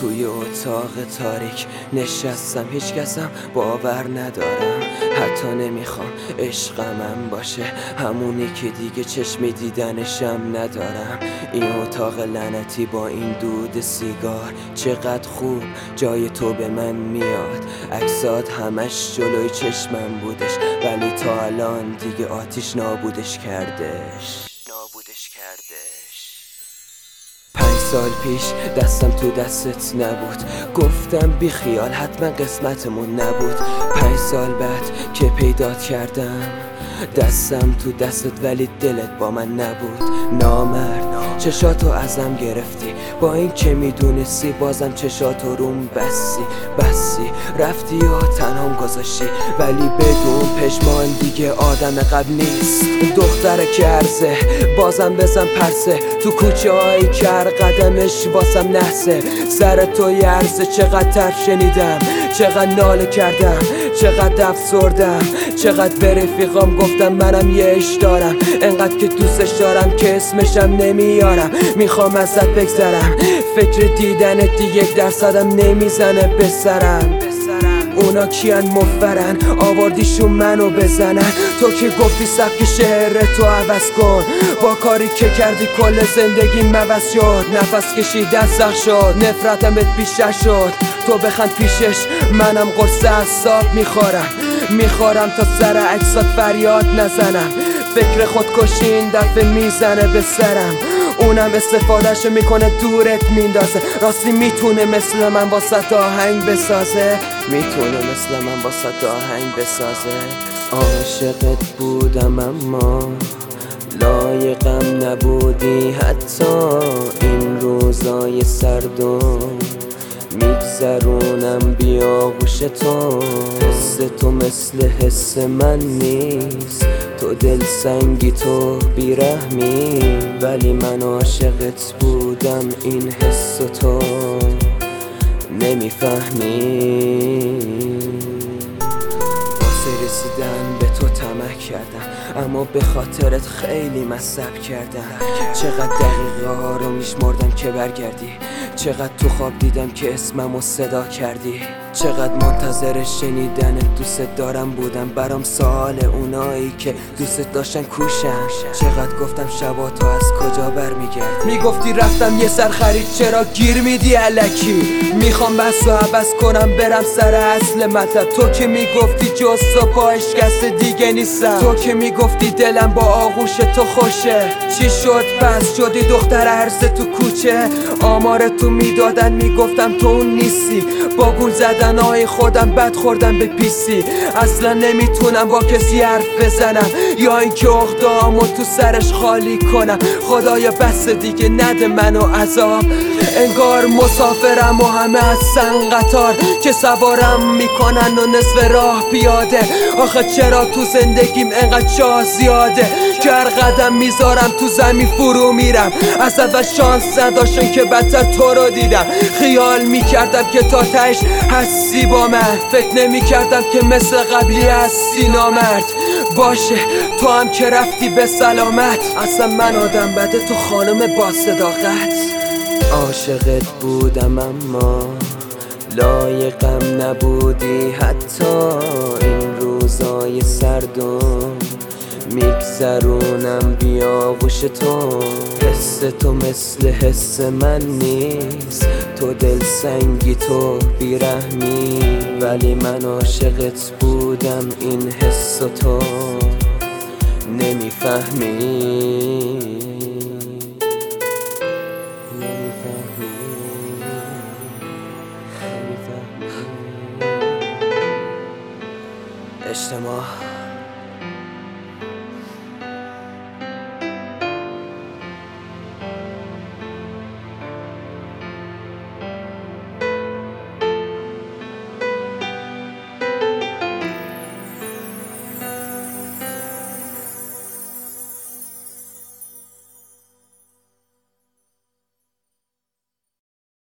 توی اتاق تاریک نشستم، هیچ کسم باور ندارم، حتی نمیخوام عشقمم باشه، همونی که دیگه چشم دیدنشم ندارم. این اتاق لعنتی با این دود سیگار چقدر خوب جای تو به من میاد، عکسات همش جلوی چشمم بودش ولی تا الان دیگه آتیش نابودش کردش. 5 سال پیش دستم تو دستت نبود، گفتم بی خیال حتما قسمتمون نبود. 5 سال بعد که پیدات کردم دستم تو دستت ولی دلت با من نبود. نامرد چشاتو ازم گرفتی، با این که میدونستی بازم چشاتو روم بسی رفتی یا تنهام گذاشتی، ولی بدون پشمان دیگه آدم قبل نیست. دختر کرزه بازم بزن پرسه، تو کوچه های کر قدمش واسم نحسه، سر تو یرزه چقدر تر شنیدم، چقدر ناله کردم، چقدر افسردم، چقدر به رفیقام گفتم منم یه عشق دارم، انقدر که دوستش دارم که اسمشم نمیارم، میخوام ازت بگذرم، فکر دیدنت 1% نمیزنه به سرم. اونا کیان مفرن آوردیشون منو بزنن، تو که گفتی سبک شعرتو عوض کن، با کاری که کردی کل زندگی عوض شد، نفس کشیدن سخت شد، نفرتم بهت بیشتر شد، تو بخند پیشش منم قرص اعصاب میخورم تا سر عکسات فریاد نزنم، فکر خودکشی این دفعه میزنه به سرم، اونم استفادهش میکنه دورت میندازه، راستی میتونه مثل من واسه آهنگ بسازه، عاشقت بودم اما لایقم نبودی، حتی این روزای سردو میگذرونم بی آغوش تو، حس تو مثل حس من نیست، تو دل سنگی تو بیرحمی، ولی من عاشقت بودم این حس تو نمیفهمی. واسه رسیدن به تو طمع کردم اما به خاطرت خیلی مصرف کردم، چقدر دقیقه ها رو میشمردم که برگردی، چقدر تو خواب دیدم که اسممو صدا کردی، چقدر منتظر شنیدن دوست دارم بودم، برام سوال اونایی که دوست داشتن کوشن، چقدر گفتم شبا تو از کجا برمیگردی، میگفتی رفتم یه سر خرید چرا گیر میدی الکی، میخوام بس و عوض کنم برم سر اصل مطلب، تو که میگفتی جز تو پاش کس دیگه نیستم، تو که میگفتی دلم با آغوش تو خوشه، چی شد پس شدی دختر عرض تو کوچه، آمار تو میدادن میگفتم تو اون نیستی، با گول زدن های خودم بد خوردم به پیسی، اصلا نمیتونم با کسی حرف بزنم یا اینکه عقده‌هامو تو سرش خالی کنم، خدایا بس دیگه نده منو عذاب، انگار مسافرم و همه هستن قطار که سوارم میکنن و نصف راه پیاده، آخه چرا تو زندگیم انقدر جا زیاده که هر قدم میذارم تو زمین فرو میرم، اصلا شانس نداشتن که بدتر تو رو دیدم، خیال میکردم که تا تهش هستی با من، فکر نمیکردم که مثل قبلی هستی نامرد، باشه تو هم که رفتی به سلامت، اصلا من آدم بده تو خانم با صداقت. عاشقت بودم اما لایقم نبودی، حتی این روزای سردو میگذرونم بی آغوش تو، حس تو مثل حس من نیست، تو دل سنگی تو بیرحمی، ولی من عاشقت بودم این حس تو نمیفهمی. اجتماع